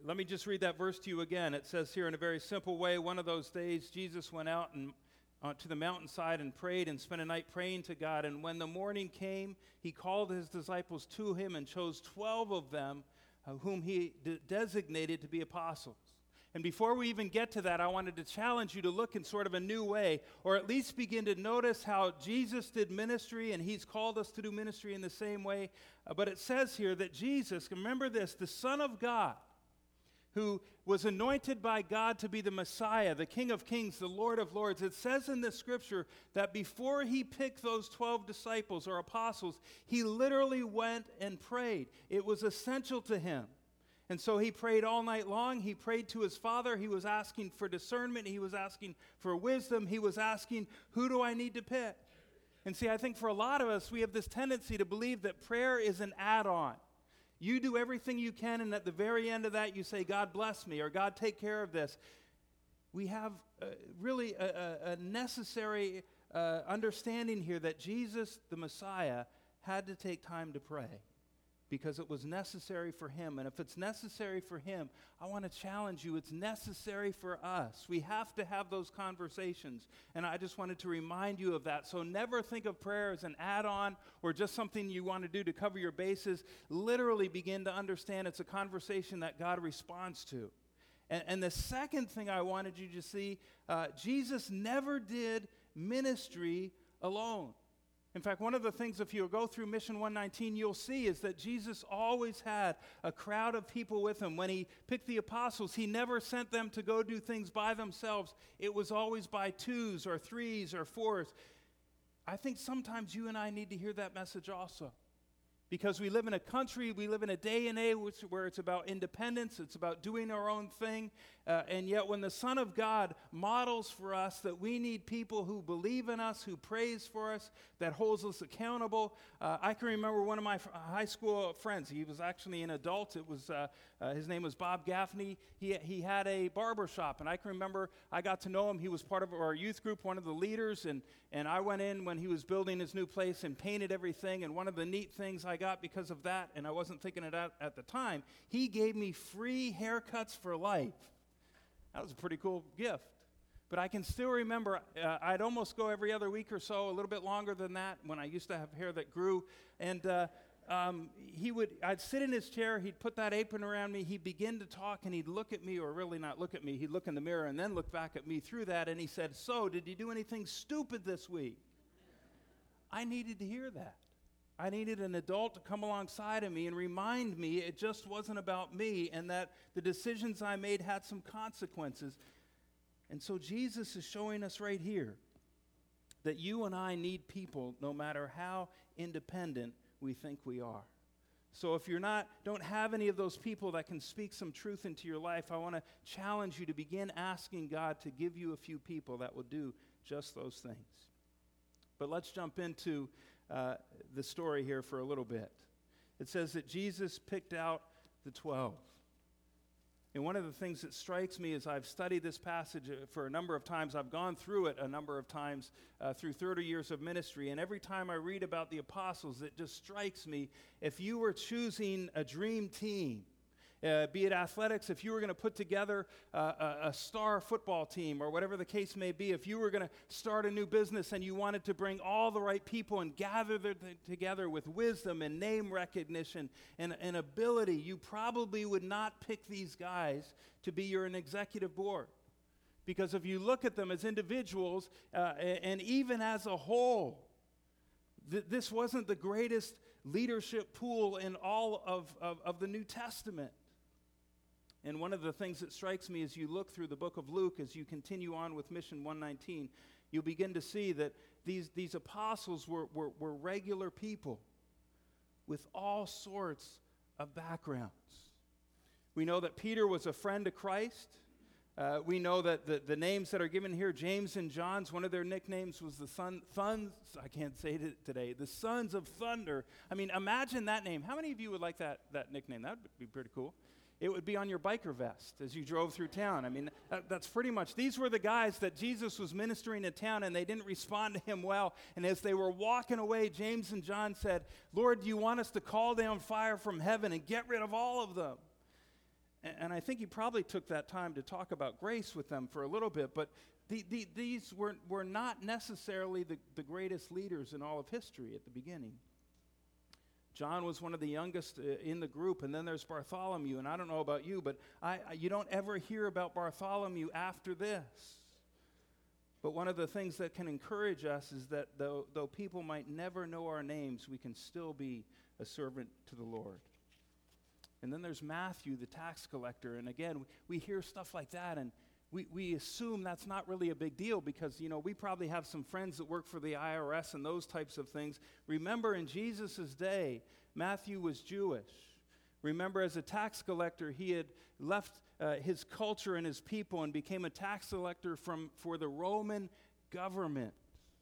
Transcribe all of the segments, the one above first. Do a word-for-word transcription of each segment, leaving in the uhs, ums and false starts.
let me just read that verse to you again. It says here in a very simple way, one of those days Jesus went out and uh, to the mountainside and prayed and spent a night praying to God. And when the morning came, he called his disciples to him and chose twelve of them, uh, whom he de- designated to be apostles. And before we even get to that, I wanted to challenge you to look in sort of a new way, or at least begin to notice how Jesus did ministry, and he's called us to do ministry in the same way. Uh, but it says here that Jesus, remember this, the Son of God, who was anointed by God to be the Messiah, the King of Kings, the Lord of Lords. It says in the scripture that before he picked those twelve disciples or apostles, he literally went and prayed. It was essential to him. And so he prayed all night long. He prayed to his Father. He was asking for discernment. He was asking for wisdom. He was asking, who do I need to pick? And see, I think for a lot of us, we have this tendency to believe that prayer is an add-on. You do everything you can, and at the very end of that, you say, God bless me, or God take care of this. We have uh, really a, a, a necessary uh, understanding here that Jesus, the Messiah, had to take time to pray because it was necessary for him. And if it's necessary for him, I want to challenge you, it's necessary for us. We have to have those conversations. And I just wanted to remind you of that. So never think of prayer as an add-on or just something you want to do to cover your bases. Literally begin to understand it's a conversation that God responds to. And, and the second thing I wanted you to see, uh, Jesus never did ministry alone. In fact, one of the things, if you go through Mission one nineteen, you'll see is that Jesus always had a crowd of people with him. When he picked the apostles, he never sent them to go do things by themselves. It was always by twos or threes or fours. I think sometimes you and I need to hear that message also. Because we live in a country, we live in a day and age where it's about independence, it's about doing our own thing, uh, and yet when the Son of God models for us that we need people who believe in us, who prays for us, that holds us accountable. Uh, I can remember one of my f- high school friends, he was actually an adult, it was, uh, uh, his name was Bob Gaffney. He, he had a barber shop, and I can remember I got to know him. He was part of our youth group, one of the leaders, and, and I went in when he was building his new place and painted everything, and one of the neat things I got because of that, and I wasn't thinking it out at the time, he gave me free haircuts for life. That was a pretty cool gift. But I can still remember, uh, I'd almost go every other week or so, a little bit longer than that, when I used to have hair that grew, and uh, um, he would, I'd sit in his chair, he'd put that apron around me, he'd begin to talk, and he'd look at me, or really not look at me, he'd look in the mirror and then look back at me through that, and he said, so, did you do anything stupid this week? I needed to hear that. I needed an adult to come alongside of me and remind me it just wasn't about me and that the decisions I made had some consequences. And so Jesus is showing us right here that you and I need people no matter how independent we think we are. So if you're not, don't have any of those people that can speak some truth into your life, I want to challenge you to begin asking God to give you a few people that will do just those things. But let's jump into Uh, the story here for a little bit. It says that Jesus picked out the twelve. And one of the things that strikes me as I've studied this passage for a number of times, I've gone through it a number of times uh, through thirty years of ministry, and every time I read about the apostles, it just strikes me, if you were choosing a dream team, Uh, be it athletics, if you were going to put together uh, a, a star football team or whatever the case may be, if you were going to start a new business and you wanted to bring all the right people and gather them together with wisdom and name recognition and, and ability, you probably would not pick these guys to be your an executive board. Because if you look at them as individuals uh, and, and even as a whole, th- this wasn't the greatest leadership pool in all of, of, of the New Testament. And one of the things that strikes me as you look through the book of Luke, as you continue on with Mission one nineteen, you'll begin to see that these, these apostles were, were, were regular people with all sorts of backgrounds. We know that Peter was a friend of Christ. Uh, we know that the, the names that are given here, James and John's, one of their nicknames was the son, sons, I can't say it today, the sons of thunder. I mean, imagine that name. How many of you would like that, that nickname? That would be pretty cool. It would be on your biker vest as you drove through town. I mean, that, that's pretty much, these were the guys that Jesus was ministering in town, and they didn't respond to him well. And as they were walking away, James and John said, Lord, do you want us to call down fire from heaven and get rid of all of them? A- And I think he probably took that time to talk about grace with them for a little bit, but the, the, these were, were not necessarily the, the greatest leaders in all of history at the beginning. John was one of the youngest uh, in the group, and then there's Bartholomew, and I don't know about you, but I, I, you don't ever hear about Bartholomew after this. But one of the things that can encourage us is that though, though people might never know our names, we can still be a servant to the Lord. And then there's Matthew, the tax collector, and again, we hear stuff like that, and we, we assume that's not really a big deal because, you know, we probably have some friends that work for the I R S and those types of things. Remember, in Jesus' day, Matthew was Jewish. Remember, as a tax collector, he had left uh, his culture and his people and became a tax collector from, for the Roman government.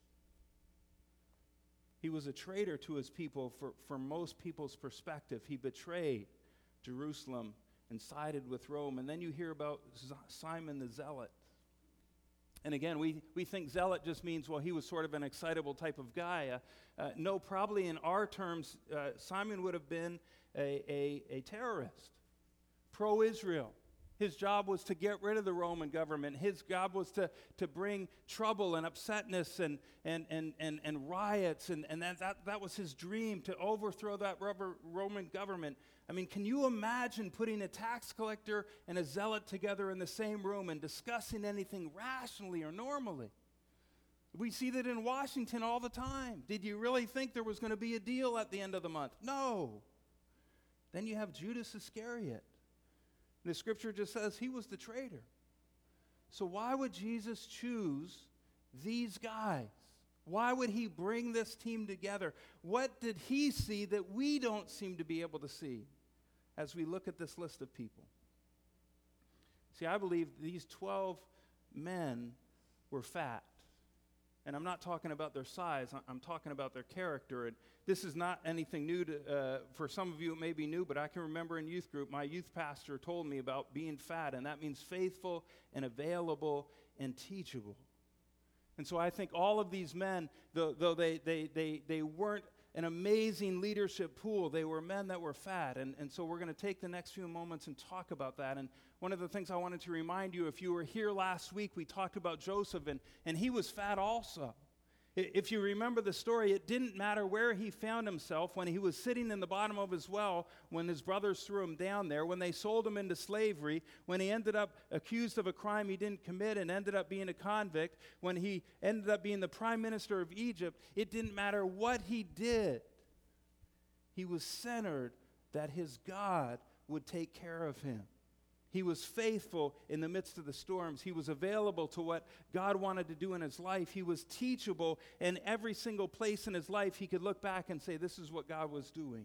He was a traitor to his people for, from most people's perspective. He betrayed Jerusalem and sided with Rome. And then you hear about Z- Simon the Zealot. And again, we, we think zealot just means, well, he was sort of an excitable type of guy. Uh, uh, no, probably in our terms, uh, Simon would have been a, a, a terrorist, pro-Israel. His job was to get rid of the Roman government. His job was to, to bring trouble and upsetness and, and, and, and, and riots. And, and that, that, that was his dream, to overthrow that rubber Roman government. I mean, can you imagine putting a tax collector and a zealot together in the same room and discussing anything rationally or normally? We see that in Washington all the time. Did you really think there was going to be a deal at the end of the month? No. Then you have Judas Iscariot. The scripture just says he was the traitor. So why would Jesus choose these guys? Why would he bring this team together? What did he see that we don't seem to be able to see as we look at this list of people? See, I believe these twelve men were fat. And I'm not talking about their size, I'm talking about their character. And this is not anything new to, uh, for some of you it may be new, but I can remember in youth group, my youth pastor told me about being fat, and that means faithful and available and teachable. And so I think all of these men, though, though they, they, they, they weren't an amazing leadership pool, they were men that were fat. And, and so we're going to take the next few moments and talk about that. And one of the things I wanted to remind you, if you were here last week, we talked about Joseph, and, and he was fat also. If you remember the story, it didn't matter where he found himself when he was sitting in the bottom of his well, when his brothers threw him down there, when they sold him into slavery, when he ended up accused of a crime he didn't commit and ended up being a convict, when he ended up being the prime minister of Egypt. It didn't matter what he did. He was centered that his God would take care of him. He was faithful in the midst of the storms. He was available to what God wanted to do in his life. He was teachable, and every single place in his life he could look back and say, this is what God was doing.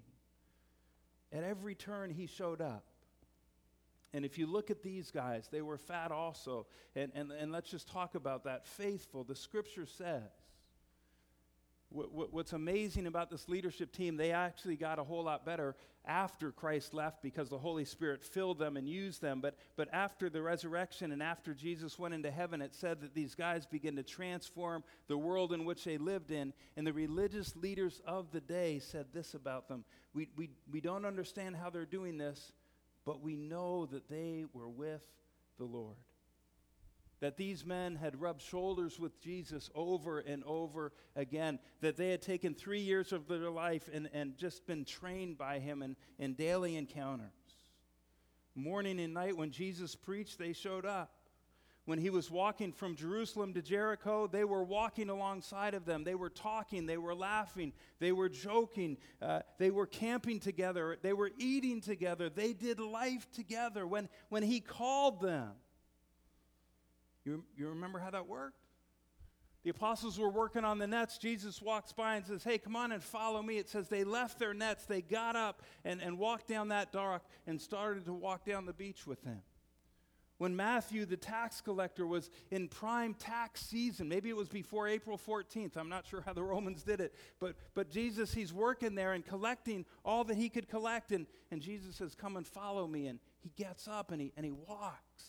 At every turn he showed up. And if you look at these guys, they were fat also. And, and, and let's just talk about that. Faithful, the scripture says. What's amazing about this leadership team, they actually got a whole lot better after Christ left because the Holy Spirit filled them and used them. But, but after the resurrection and after Jesus went into heaven, it said that these guys began to transform the world in which they lived in. And the religious leaders of the day said this about them. We, we, we don't understand how they're doing this, but we know that they were with the Lord. That these men had rubbed shoulders with Jesus over and over again, that they had taken three years of their life and, and just been trained by him in, in daily encounters. Morning and night when Jesus preached, they showed up. When he was walking from Jerusalem to Jericho, they were walking alongside of them. They were talking, they were laughing, they were joking, uh, they were camping together, they were eating together, they did life together. When, when he called them, You, you remember how that worked? The apostles were working on the nets. Jesus walks by and says, hey, come on and follow me. It says they left their nets. They got up and, and walked down that dock and started to walk down the beach with him. When Matthew, the tax collector, was in prime tax season, maybe it was before April fourteenth. I'm not sure how the Romans did it. But, but Jesus, he's working there and collecting all that he could collect. And, and Jesus says, come and follow me. And he gets up and he, and he walks.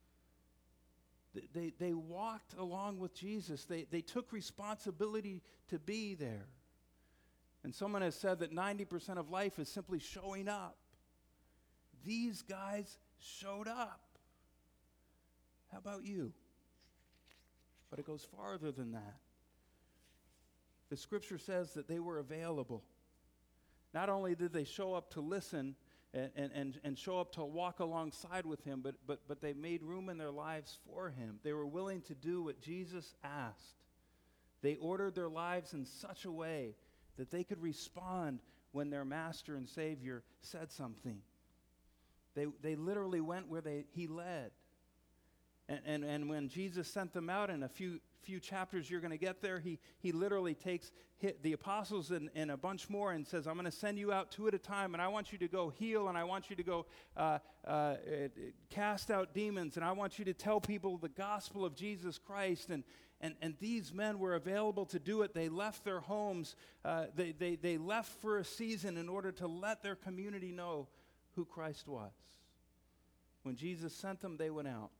They, they walked along with Jesus. They, they took responsibility to be there. And someone has said that ninety percent of life is simply showing up. these guys showed up. How about you? But it goes farther than that. The scripture says that they were available. Not only did they show up to listen and, and, and show up to walk alongside with him, but, but, but they made room in their lives for him. They were willing to do what Jesus asked. They ordered their lives in such a way that they could respond when their master and Savior said something. They, they literally went where they, he led. And, and, and when Jesus sent them out, in a few few chapters you're going to get there, he, he literally takes hit the apostles and, and a bunch more and says, I'm going to send you out two at a time, and I want you to go heal, and I want you to go uh, uh, cast out demons, and I want you to tell people the gospel of Jesus Christ. And, and, and these men were available to do it. They left their homes. Uh, they, they, they left for a season in order to let their community know who Christ was. When Jesus sent them, they went out.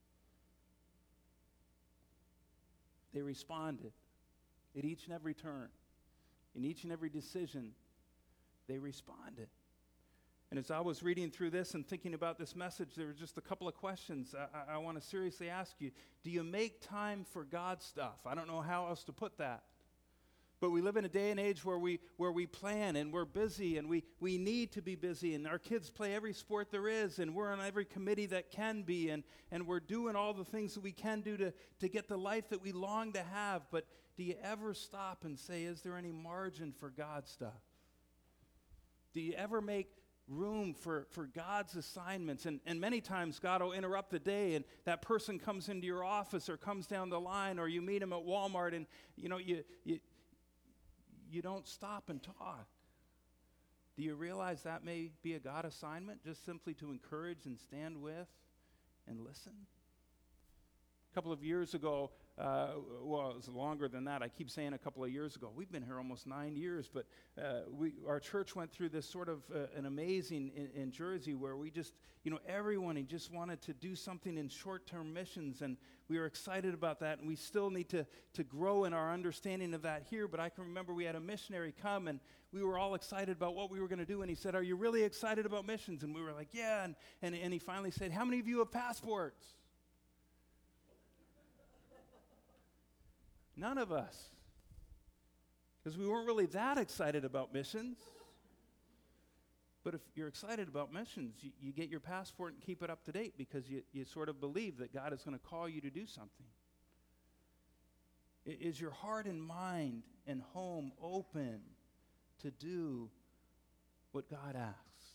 They responded at each and every turn. In each and every decision, they responded. And as I was reading through this and thinking about this message, there were just a couple of questions I, I, I want to seriously ask you. Do you make time for God stuff? I don't know how else to put that. But we live in a day and age where we where we plan and we're busy and we, we need to be busy, and our kids play every sport there is, and we're on every committee that can be, and, and we're doing all the things that we can do to, to get the life that we long to have. But do you ever stop and say, is there any margin for God stuff? Do you ever make room for, for God's assignments? And, and many times God will interrupt the day, and that person comes into your office or comes down the line, or you meet him at Walmart, and you know you you You don't stop and talk. Do you realize that may be a God assignment, just simply to encourage and stand with and listen? A couple of years ago, uh, well, it was longer than that. I keep saying a couple of years ago. We've been here almost nine years, but uh, we, our church went through this sort of uh, an amazing in, in Jersey where we just, you know, everyone he just wanted to do something in short-term missions, and we were excited about that, and we still need to, to grow in our understanding of that here. But I can remember we had a missionary come, and we were all excited about what we were going to do, and he said, are you really excited about missions? And we were like, yeah, and, and, and he finally said, how many of you have passports? None of us, because we weren't really that excited about missions. But if you're excited about missions, you, you get your passport and keep it up to date, because you, you sort of believe that God is going to call you to do something. I, is your heart and mind and home open to do what God asks?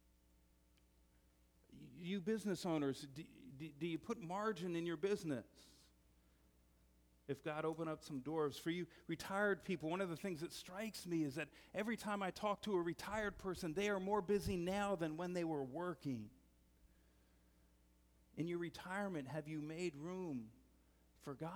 You business owners, do, do, do you put margin in your business? If God opened up some doors for you retired people, one of the things that strikes me is that every time I talk to a retired person, they are more busy now than when they were working. In your retirement, have you made room for God?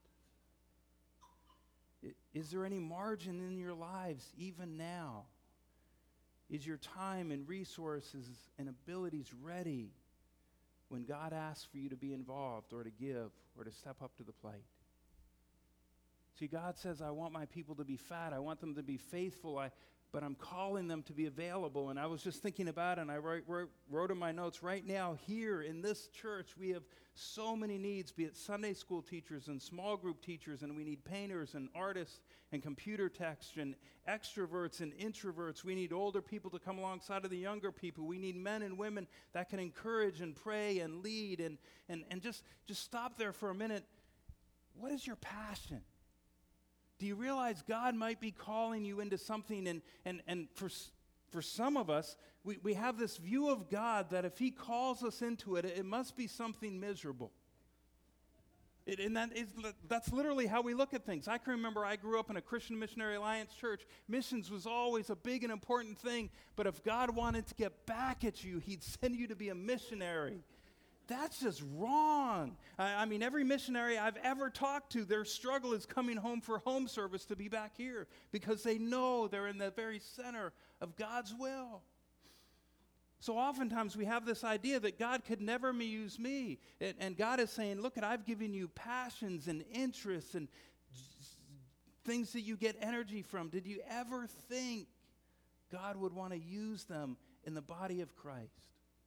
Is there any margin in your lives even now? Is your time and resources and abilities ready when God asks for you to be involved or to give or to step up to the plate? See, God says, I want my people to be fat. I want them to be faithful, I, but I'm calling them to be available. And I was just thinking about it, and I wrote, wrote, wrote in my notes, right now here in this church, we have so many needs, be it Sunday school teachers and small group teachers, and we need painters and artists and computer techs and extroverts and introverts. We need older people to come alongside of the younger people. We need men and women that can encourage and pray and lead. And, and, and just, just stop there for a minute. What is your passion? Do you realize God might be calling you into something? And, and, and for, for some of us, we, we have this view of God that if he calls us into it, it must be something miserable. It, and that is, that's literally how we look at things. I can remember I grew up in a Christian Missionary Alliance church. Missions was always a big and important thing. But if God wanted to get back at you, he'd send you to be a missionary. That's just wrong. I, I mean, every missionary I've ever talked to, their struggle is coming home for home service to be back here because they know they're in the very center of God's will. So oftentimes we have this idea that God could never use me. And, and God is saying, look, I've given you passions and interests and things that you get energy from. Did you ever think God would want to use them in the body of Christ?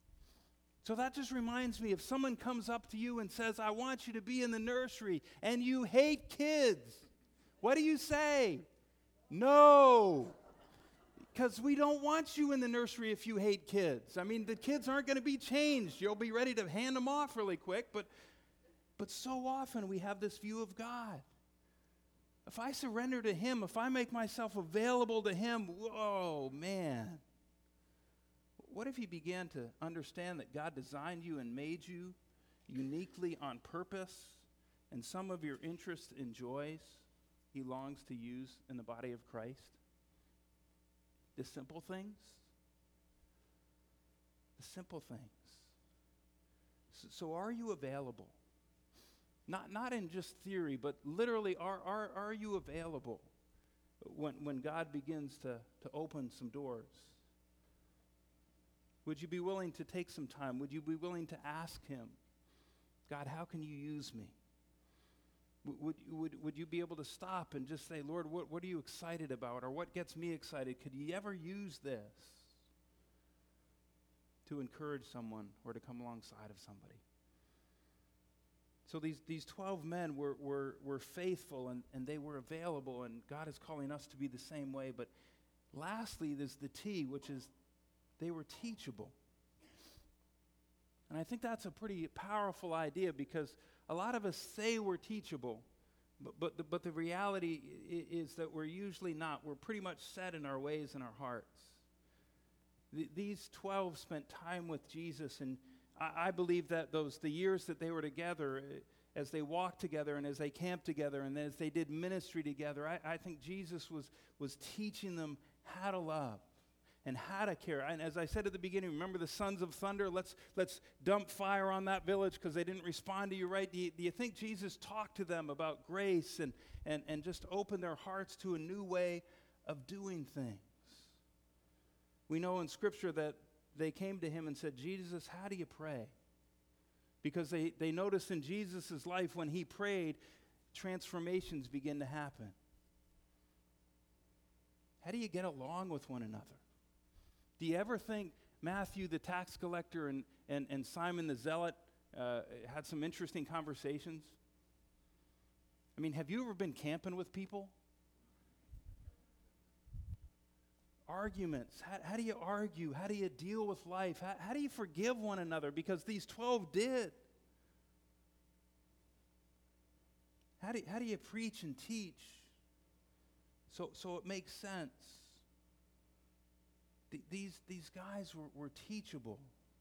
So that just reminds me, if someone comes up to you and says, I want you to be in the nursery, and you hate kids, what do you say? No. Because we don't want you in the nursery if you hate kids. I mean, the kids aren't going to be changed. You'll be ready to hand them off really quick, but, but so often we have this view of God. If I surrender to Him, if I make myself available to Him, whoa, man. What if you began to understand that God designed you and made you uniquely on purpose, and some of your interests and joys He longs to use in the body of Christ? The simple things. The simple things. So, so are you available? Not, not in just theory, but literally, are, are, are you available when, when God begins to, to open some doors? Would you be willing to take some time? Would you be willing to ask Him, God, how can you use me? Would, would, would you be able to stop and just say, Lord, what, what are you excited about? Or what gets me excited? Could you ever use this to encourage someone or to come alongside of somebody? So these, these twelve men were, were, were faithful, and, and they were available, and God is calling us to be the same way. But lastly, there's the T, which is they were teachable. And I think that's a pretty powerful idea, because a lot of us say we're teachable, but, but, the, but the reality I- is that we're usually not. We're pretty much set in our ways and our hearts. Th- these twelve spent time with Jesus, and I, I believe that those the years that they were together, uh, as they walked together and as they camped together and as they did ministry together, I, I think Jesus was, was teaching them how to love and how to care. And as I said at the beginning, remember the sons of thunder? Let's let's dump fire on that village because they didn't respond to you right. Do you, do you think Jesus talked to them about grace and, and, and just opened their hearts to a new way of doing things? We know in Scripture that they came to Him and said, Jesus, how do you pray? Because they, they noticed in Jesus' life when He prayed, transformations begin to happen. How do you get along with one another? Do you ever think Matthew the tax collector and, and, and Simon the zealot uh, had some interesting conversations? I mean, have you ever been camping with people? Arguments. How, how do you argue? How do you deal with life? How, how do you forgive one another? Because these twelve did. How do, how do you preach and teach so, so it makes sense? These, these guys were, were teachable.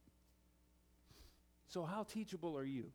So how teachable are you?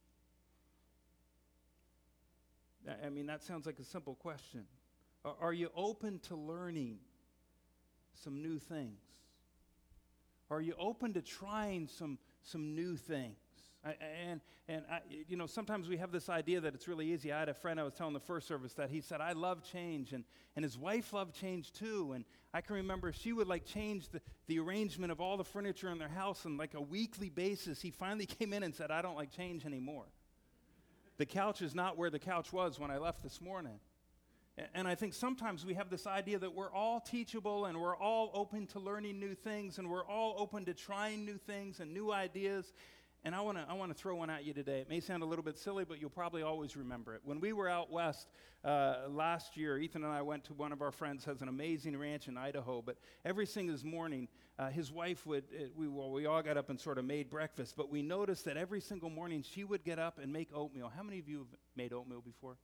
I mean, that sounds like a simple question. Are, are you open to learning some new things? Are you open to trying some, some new things? I, and, and I, you know, sometimes we have this idea that it's really easy. I had a friend, I was telling the first service, that he said, I love change, and, and his wife loved change too. And I can remember she would like change the, the arrangement of all the furniture in their house on like a weekly basis. He finally came in and said, I don't like change anymore. The couch is not where the couch was when I left this morning. And, and I think sometimes we have this idea that we're all teachable and we're all open to learning new things and we're all open to trying new things and new ideas. And I want to I want to throw one at you today. It may sound a little bit silly, but you'll probably always remember it. When we were out west uh, last year, Ethan and I went to one of our friends who has an amazing ranch in Idaho. But every single morning, uh, his wife would, uh, we, well, we all got up and sort of made breakfast. But we noticed that every single morning she would get up and make oatmeal. How many of you have made oatmeal before?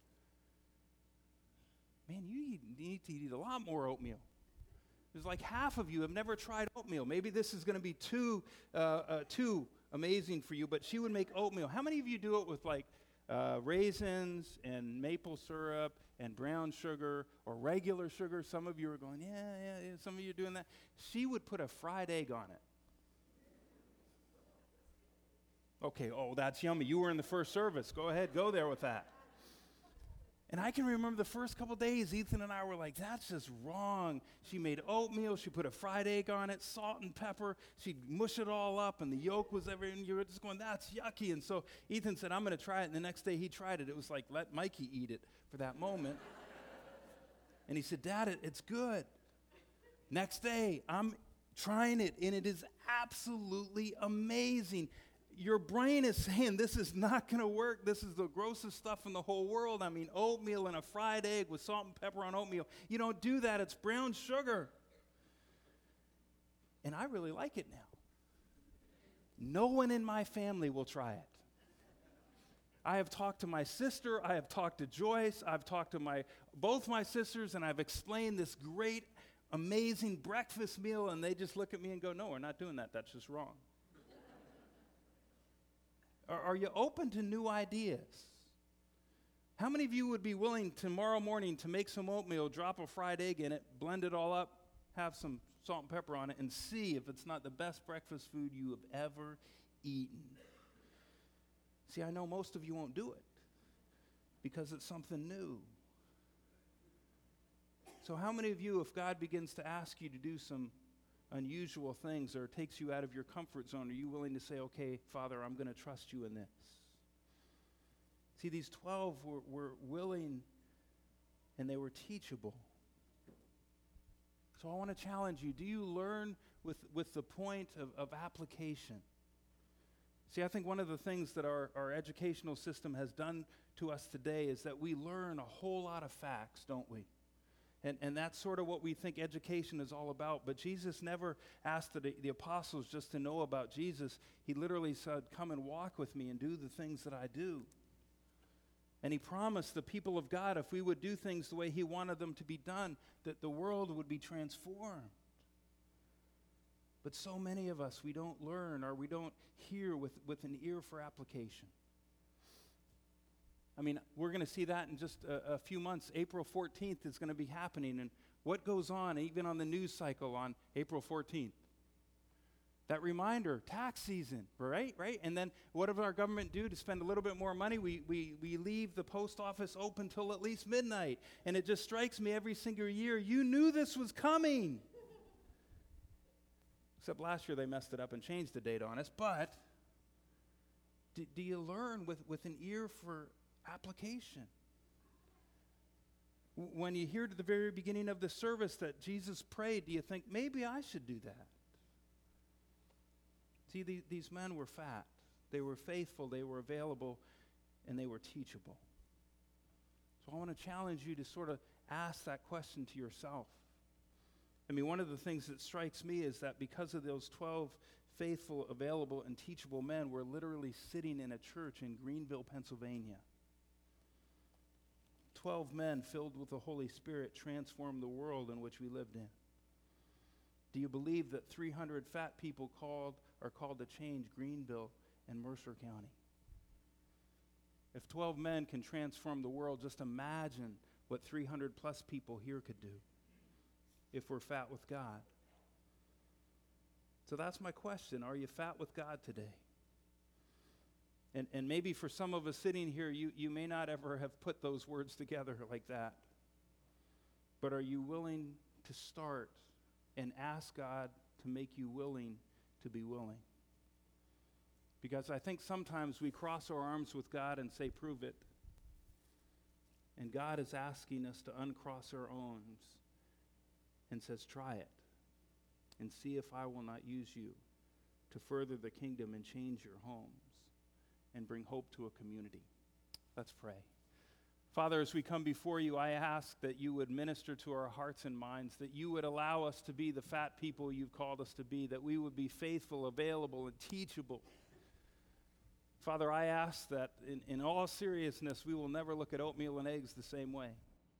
Man, you need, need to eat a lot more oatmeal. There's like half of you have never tried oatmeal. Maybe this is going to be too, uh, uh, too amazing for you, but she would make oatmeal. How many of you do it with like uh, raisins and maple syrup and brown sugar or regular sugar? Some of you are going, yeah, yeah, yeah. Some of you are doing that. She would put a fried egg on it. Okay, oh, that's yummy. You were in the first service. Go ahead, go there with that. And I can remember the first couple days, Ethan and I were like, that's just wrong. She made oatmeal. She put a fried egg on it, salt and pepper. She'd mush it all up, and the yolk was everything. You were just going, that's yucky. And so Ethan said, I'm going to try it. And the next day he tried it. It was like, let Mikey eat it for that moment. And he said, Dad, it, it's good. Next day, I'm trying it, and it is absolutely amazing. Your brain is saying, this is not going to work. This is the grossest stuff in the whole world. I mean, oatmeal and a fried egg with salt and pepper on oatmeal. You don't do that. It's brown sugar. And I really like it now. No one in my family will try it. I have talked to my sister. I have talked to Joyce. I've talked to my both my sisters, and I've explained this great, amazing breakfast meal, and they just look at me and go, no, we're not doing that. That's just wrong. Are, are you open to new ideas? How many of you would be willing tomorrow morning to make some oatmeal, drop a fried egg in it, blend it all up, have some salt and pepper on it, and see if it's not the best breakfast food you have ever eaten? See, I know most of you won't do it because it's something new. So how many of you, if God begins to ask you to do some unusual things or takes you out of your comfort zone, are you willing to say, okay, Father, I'm going to trust you in this? See, these twelve were, were willing and they were teachable. So I want to challenge you. Do you learn with, with the point of, of application? See, I think one of the things that our, our educational system has done to us today is that we learn a whole lot of facts, don't we? And, and that's sort of what we think education is all about. But Jesus never asked the, the apostles just to know about Jesus. He literally said, come and walk with me and do the things that I do. And he promised the people of God, if we would do things the way he wanted them to be done, that the world would be transformed. But so many of us, we don't learn or we don't hear with, with an ear for application. I mean, we're going to see that in just a, a few months. April fourteenth is going to be happening. And what goes on, even on the news cycle on April fourteenth? That reminder, tax season, right? Right? And then what does our government do to spend a little bit more money? We, we, we leave the post office open till at least midnight. And it just strikes me every single year, you knew this was coming. Except last year they messed it up and changed the date on us. But do, do you learn with, with an ear for application? W- when you hear at the very beginning of the service that Jesus prayed, do you think, maybe I should do that? See, the, these men were fat. They were faithful, they were available, and they were teachable. So I want to challenge you to sort of ask that question to yourself. I mean, one of the things that strikes me is that because of those twelve faithful, available, and teachable men, we're literally sitting in a church in Greenville, Pennsylvania. Twelve men filled with the Holy Spirit transformed the world in which we lived in. Do you believe that three hundred fat people called are called to change Greenville and Mercer County? If twelve men can transform the world, just imagine what three hundred plus people here could do if we're fat with God. So that's my question. Are you fat with God today? And and maybe for some of us sitting here, you, you may not ever have put those words together like that. But are you willing to start and ask God to make you willing to be willing? Because I think sometimes we cross our arms with God and say, prove it. And God is asking us to uncross our arms and says, try it and see if I will not use you to further the kingdom and change your homes and bring hope to a community. Let's pray. Father, as we come before you, I ask that you would minister to our hearts and minds, that you would allow us to be the fat people you've called us to be, that we would be faithful, available, and teachable. Father, I ask that in, in all seriousness, we will never look at oatmeal and eggs the same way.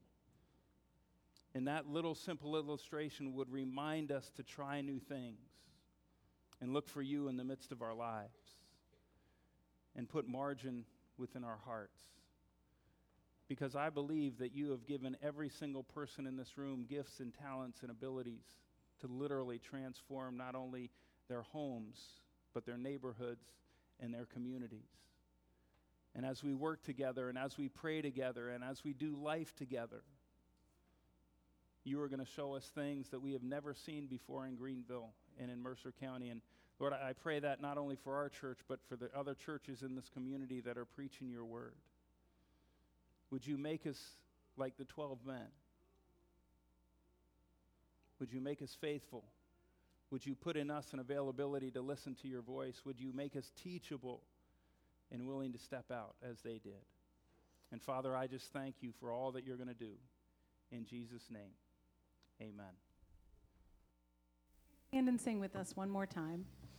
And that little simple illustration would remind us to try new things and look for you in the midst of our lives and put margin within our hearts. Because I believe that you have given every single person in this room gifts and talents and abilities to literally transform not only their homes, but their neighborhoods and their communities. And as we work together and as we pray together and as we do life together, you are going to show us things that we have never seen before in Greenville and in Mercer County. And Lord, I pray that not only for our church, but for the other churches in this community that are preaching your word. Would you make us like the twelve men? Would you make us faithful? Would you put in us an availability to listen to your voice? Would you make us teachable and willing to step out as they did? And Father, I just thank you for all that you're going to do. In Jesus' name, amen. Stand and sing with us one more time.